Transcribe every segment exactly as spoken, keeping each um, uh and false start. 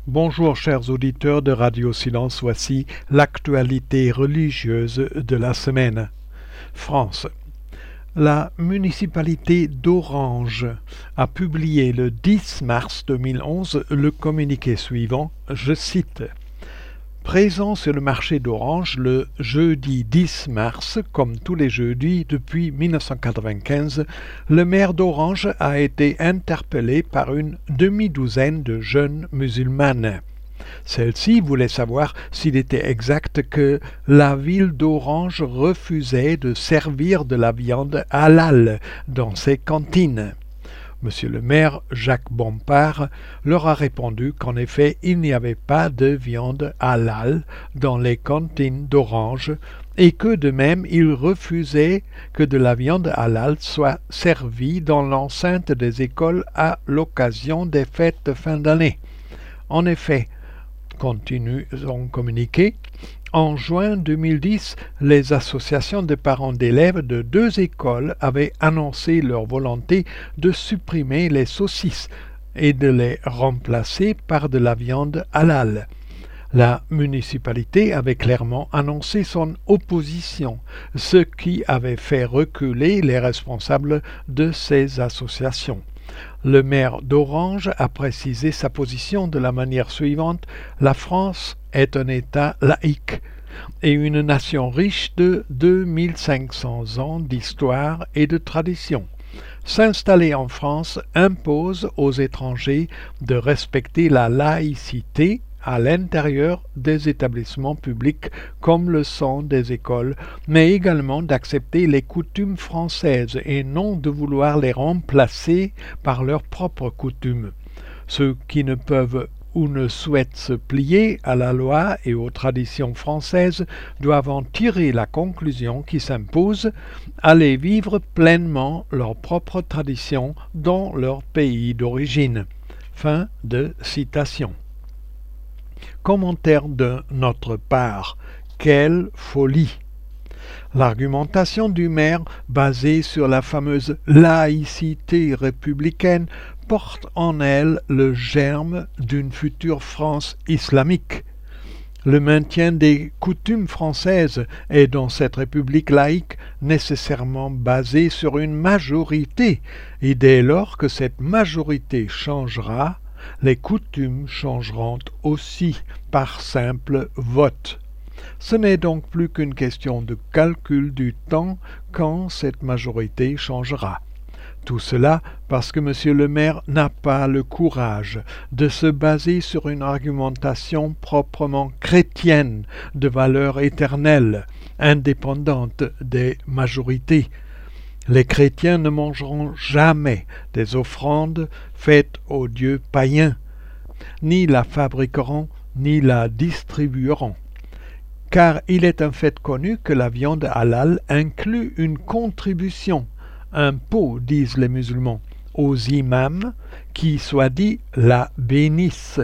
Bonjour chers auditeurs de Radio Silence, voici l'actualité religieuse de la semaine. France. La municipalité d'Orange a publié le dix mars deux mille onze le communiqué suivant, je cite « Présent sur le marché d'Orange le jeudi dix mars, comme tous les jeudis depuis mille neuf cent quatre-vingt-quinze, le maire d'Orange a été interpellé par une demi-douzaine de jeunes musulmanes. Celle-ci voulait savoir s'il était exact que la ville d'Orange refusait de servir de la viande halal dans ses cantines. Monsieur le maire, Jacques Bompard, leur a répondu qu'en effet, il n'y avait pas de viande halal dans les cantines d'Orange et que de même, il refusait que de la viande halal soit servie dans l'enceinte des écoles à l'occasion des fêtes de fin d'année. En effet, continue son communiqué, en juin deux mille dix, les associations de parents d'élèves de deux écoles avaient annoncé leur volonté de supprimer les saucisses et de les remplacer par de la viande halal. La municipalité avait clairement annoncé son opposition, ce qui avait fait reculer les responsables de ces associations. Le maire d'Orange a précisé sa position de la manière suivante : la France est un État laïque et une nation riche de deux mille cinq cents ans d'histoire et de tradition. S'installer en France impose aux étrangers de respecter la laïcité à l'intérieur des établissements publics comme le sont des écoles, mais également d'accepter les coutumes françaises et non de vouloir les remplacer par leurs propres coutumes. Ceux qui ne peuvent ou ne souhaitent se plier à la loi et aux traditions françaises doivent en tirer la conclusion qui s'impose, aller vivre pleinement leurs propres traditions dans leur pays d'origine. Fin de citation. Commentaire de notre part. Quelle folie! L'argumentation du maire, basée sur la fameuse laïcité républicaine, porte en elle le germe d'une future France islamique. Le maintien des coutumes françaises est dans cette république laïque nécessairement basé sur une majorité, et dès lors que cette majorité changera, les coutumes changeront aussi par simple vote. Ce n'est donc plus qu'une question de calcul du temps quand cette majorité changera. Tout cela parce que Monsieur le maire n'a pas le courage de se baser sur une argumentation proprement chrétienne de valeur éternelle, indépendante des majorités. Les chrétiens ne mangeront jamais des offrandes faites aux dieux païens, ni la fabriqueront, ni la distribueront. Car il est un fait connu que la viande halal inclut une contribution, un pot, disent les musulmans, aux imams qui, soit dit, la bénissent.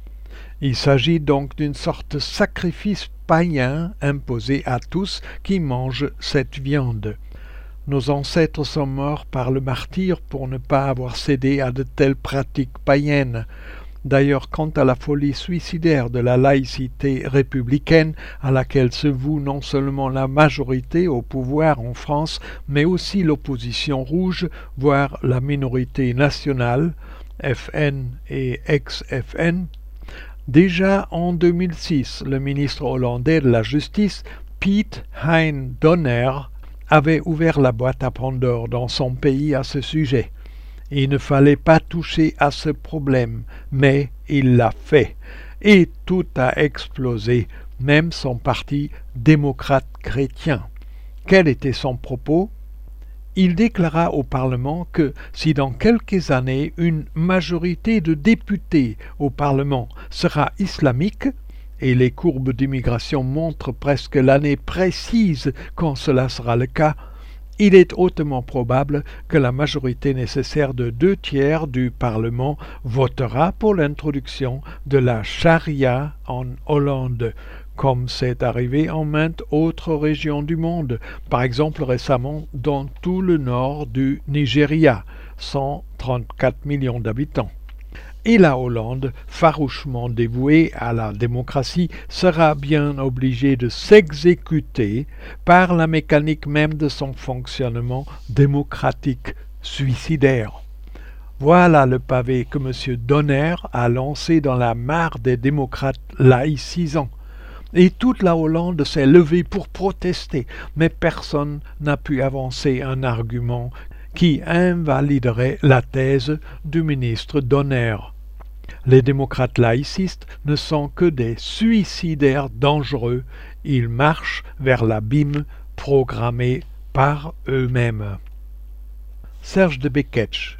Il s'agit donc d'une sorte de sacrifice païen imposé à tous qui mangent cette viande. Nos ancêtres sont morts par le martyre pour ne pas avoir cédé à de telles pratiques païennes. D'ailleurs, quant à la folie suicidaire de la laïcité républicaine, à laquelle se voue non seulement la majorité au pouvoir en France, mais aussi l'opposition rouge, voire la minorité nationale, F N et ex-F N, déjà en deux mille six, le ministre hollandais de la Justice, Piet Hein Donner, avait ouvert la boîte à Pandore dans son pays à ce sujet. Il ne fallait pas toucher à ce problème, mais il l'a fait. Et tout a explosé, même son parti démocrate chrétien. Quel était son propos ? Il déclara au Parlement que si dans quelques années une majorité de députés au Parlement sera islamique, et les courbes d'immigration montrent presque l'année précise quand cela sera le cas, il est hautement probable que la majorité nécessaire de deux tiers du Parlement votera pour l'introduction de la charia en Hollande, comme c'est arrivé en maintes autres régions du monde, par exemple récemment dans tout le nord du Nigeria, cent trente-quatre millions d'habitants. Et la Hollande, farouchement dévouée à la démocratie, sera bien obligée de s'exécuter par la mécanique même de son fonctionnement démocratique suicidaire. Voilà le pavé que M. Donner a lancé dans la mare des démocrates laïcisants. Et toute la Hollande s'est levée pour protester, mais personne n'a pu avancer un argument qui invaliderait la thèse du ministre Donner. Les démocrates laïcistes ne sont que des suicidaires dangereux, ils marchent vers l'abîme programmé par eux-mêmes. Serge de Beketch.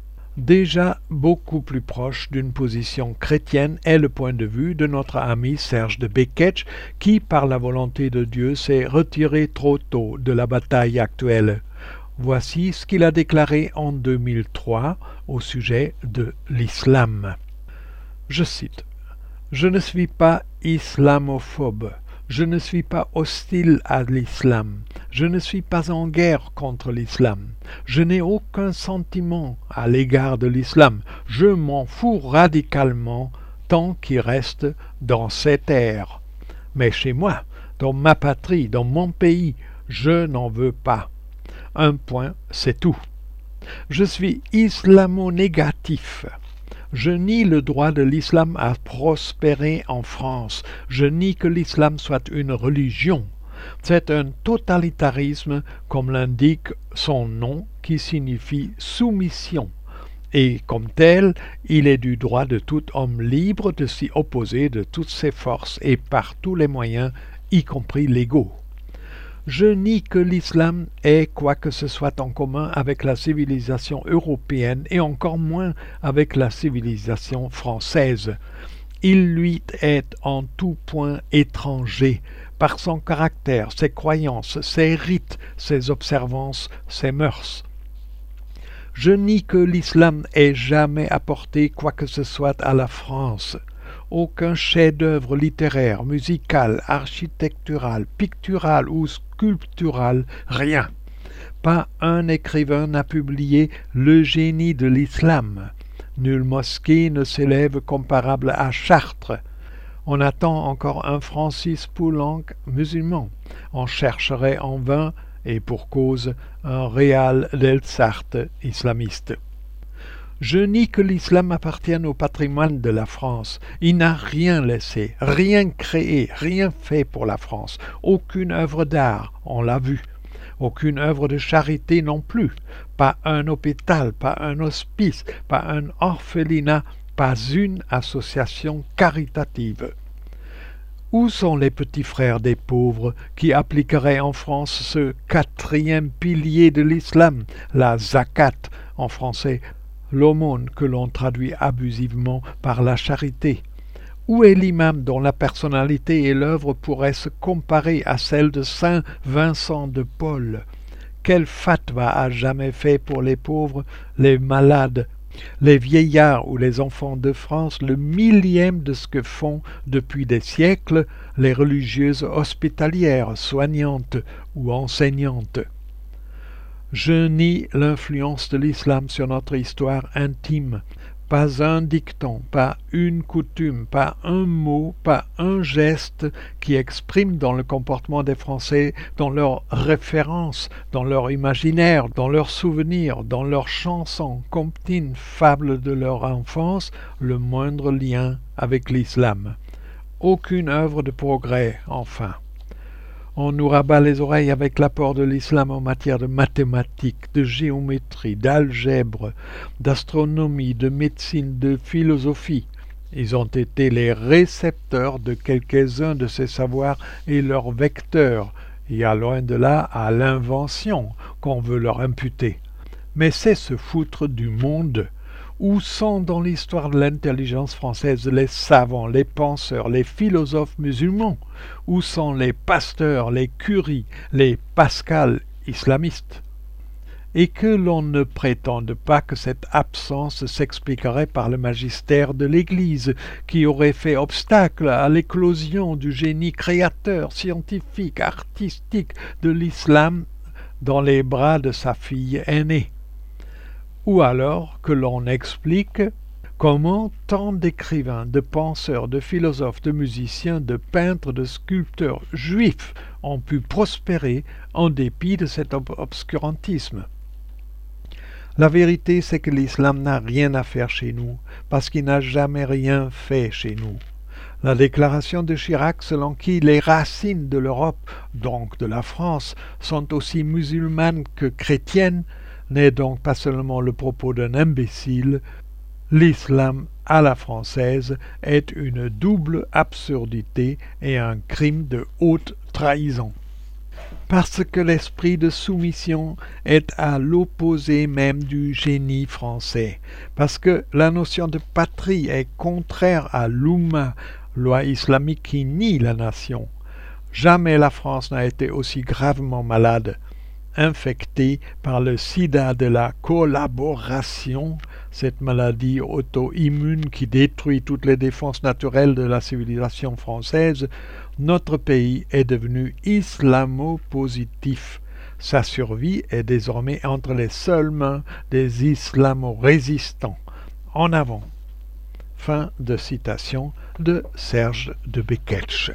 Déjà beaucoup plus proche d'une position chrétienne est le point de vue de notre ami Serge de Beketch qui, par la volonté de Dieu, s'est retiré trop tôt de la bataille actuelle. Voici ce qu'il a déclaré en deux mille trois au sujet de l'islam. Je cite « Je ne suis pas islamophobe. Je ne suis pas hostile à l'islam. Je ne suis pas en guerre contre l'islam. Je n'ai aucun sentiment à l'égard de l'islam. Je m'en fous radicalement tant qu'il reste dans cette ère. Mais chez moi, dans ma patrie, dans mon pays, je n'en veux pas. Un point, c'est tout. Je suis islamo-négatif. Je nie le droit de l'islam à prospérer en France. Je nie que l'islam soit une religion. C'est un totalitarisme, comme l'indique son nom, qui signifie soumission. Et comme tel, il est du droit de tout homme libre de s'y opposer de toutes ses forces et par tous les moyens, y compris légaux. Je nie que l'islam ait quoi que ce soit en commun avec la civilisation européenne et encore moins avec la civilisation française. Il lui est en tout point étranger, par son caractère, ses croyances, ses rites, ses observances, ses mœurs. Je nie que l'islam ait jamais apporté quoi que ce soit à la France. Aucun chef-d'œuvre littéraire, musical, architectural, pictural ou sculptural, rien. Pas un écrivain n'a publié le génie de l'islam. Nulle mosquée ne s'élève comparable à Chartres. On attend encore un Francis Poulenc musulman. On chercherait en vain, et pour cause, un Réal d'Elsarte islamiste. Je nie que l'islam appartienne au patrimoine de la France. Il n'a rien laissé, rien créé, rien fait pour la France. Aucune œuvre d'art, on l'a vu. Aucune œuvre de charité non plus. Pas un hôpital, pas un hospice, pas un orphelinat, pas une association caritative. Où sont les petits frères des pauvres qui appliqueraient en France ce quatrième pilier de l'islam, la zakat en français, l'aumône que l'on traduit abusivement par la charité? Où est l'imam dont la personnalité et l'œuvre pourraient se comparer à celle de saint Vincent de Paul? Quel fatwa a jamais fait pour les pauvres, les malades, les vieillards ou les enfants de France le millième de ce que font depuis des siècles les religieuses hospitalières, soignantes ou enseignantes? Je nie l'influence de l'islam sur notre histoire intime. Pas un dicton, pas une coutume, pas un mot, pas un geste qui exprime dans le comportement des Français, dans leurs références, dans leur imaginaire, dans leurs souvenirs, dans leurs chansons, comptines, fables de leur enfance, le moindre lien avec l'islam. Aucune œuvre de progrès, enfin. On nous rabat les oreilles avec l'apport de l'islam en matière de mathématiques, de géométrie, d'algèbre, d'astronomie, de médecine, de philosophie. Ils ont été les récepteurs de quelques-uns de ces savoirs et leurs vecteurs, et à loin de là à l'invention qu'on veut leur imputer. Mais c'est se foutre du monde. Où sont dans l'histoire de l'intelligence française les savants, les penseurs, les philosophes musulmans? Où sont les pasteurs, les Curie, les Pascal islamistes? Et que l'on ne prétende pas que cette absence s'expliquerait par le magistère de l'Église, qui aurait fait obstacle à l'éclosion du génie créateur, scientifique, artistique de l'islam dans les bras de sa fille aînée. Ou alors que l'on explique Comment tant d'écrivains, de penseurs, de philosophes, de musiciens, de peintres, de sculpteurs juifs ont pu prospérer en dépit de cet ob- obscurantisme? La vérité, c'est que l'islam n'a rien à faire chez nous, parce qu'il n'a jamais rien fait chez nous. La déclaration de Chirac selon qui les racines de l'Europe, donc de la France, sont aussi musulmanes que chrétiennes, n'est donc pas seulement le propos d'un imbécile. L'islam à la française est une double absurdité et un crime de haute trahison. Parce que l'esprit de soumission est à l'opposé même du génie français, parce que la notion de patrie est contraire à l'Oumma, loi islamique qui nie la nation. Jamais la France n'a été aussi gravement malade, infectée par le sida de la collaboration, cette maladie auto-immune qui détruit toutes les défenses naturelles de la civilisation française. Notre pays est devenu islamo-positif. Sa survie est désormais entre les seules mains des islamo-résistants. En avant. Fin de citation de Serge de Beketch.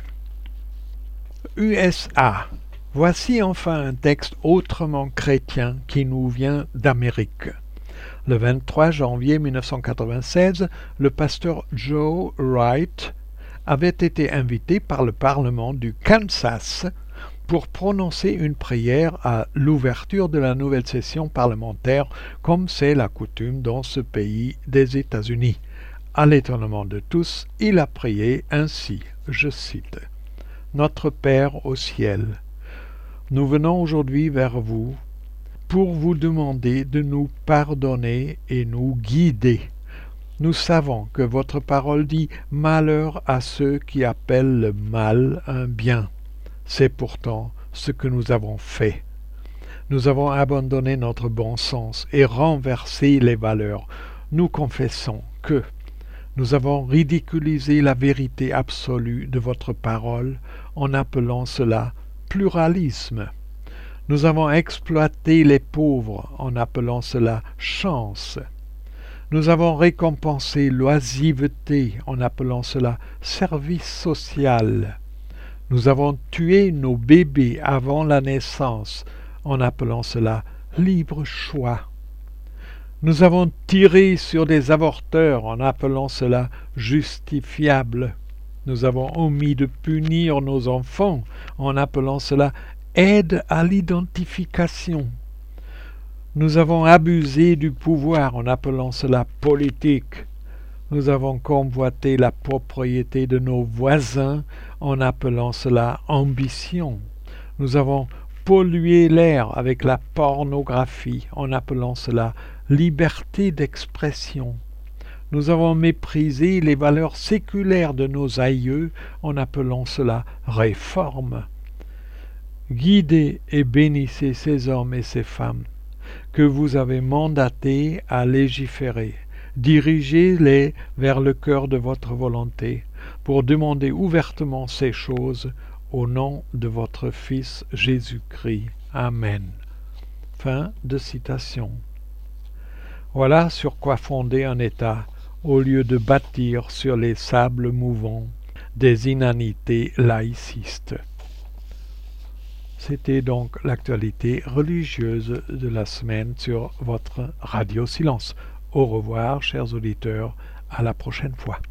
U S A. Voici enfin un texte autrement chrétien qui nous vient d'Amérique. Le vingt-trois janvier mille neuf cent quatre-vingt-seize, le pasteur Joe Wright avait été invité par le Parlement du Kansas pour prononcer une prière à l'ouverture de la nouvelle session parlementaire, comme c'est la coutume dans ce pays des États-Unis. À l'étonnement de tous, il a prié ainsi, je cite, « Notre Père au ciel, nous venons aujourd'hui vers vous pour vous demander de nous pardonner et nous guider. Nous savons que votre parole dit « malheur à ceux qui appellent le mal un bien ». C'est pourtant ce que nous avons fait. Nous avons abandonné notre bon sens et renversé les valeurs. Nous confessons que nous avons ridiculisé la vérité absolue de votre parole en appelant cela pluralisme. Nous avons exploité les pauvres en appelant cela chance. Nous avons récompensé l'oisiveté en appelant cela service social. Nous avons tué nos bébés avant la naissance en appelant cela libre choix. Nous avons tiré sur des avorteurs en appelant cela justifiable. Nous avons omis de punir nos enfants en appelant cela aide à l'identification. Nous avons abusé du pouvoir en appelant cela politique. Nous avons convoité la propriété de nos voisins en appelant cela ambition. Nous avons pollué l'air avec la pornographie en appelant cela liberté d'expression. Nous avons méprisé les valeurs séculaires de nos aïeux en appelant cela réforme. Guidez et bénissez ces hommes et ces femmes que vous avez mandatés à légiférer. Dirigez-les vers le cœur de votre volonté pour demander ouvertement ces choses au nom de votre Fils Jésus-Christ. Amen. Fin de citation. Voilà sur quoi fonder un État, au lieu de bâtir sur les sables mouvants des inanités laïcistes. C'était donc l'actualité religieuse de la semaine sur votre Radio Silence. Au revoir, chers auditeurs, à la prochaine fois.